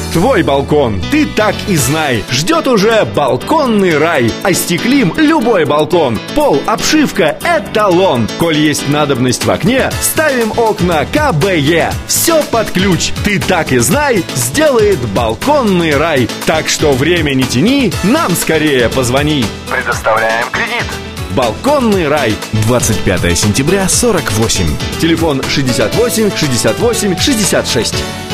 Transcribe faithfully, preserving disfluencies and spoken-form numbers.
Твой балкон, ты так и знай, ждет уже балконный рай. Остеклим любой балкон, пол, обшивка, эталон. Коль есть надобность в окне, ставим окна ка бэ е. Все под ключ, ты так и знай, сделает балконный рай. Так что время не тяни, нам скорее позвони. Предоставляем кредит. Балконный рай. двадцать пятое сентября, сорок восемь. Телефон шестьдесят восемь шестьдесят восемь шестьдесят шесть.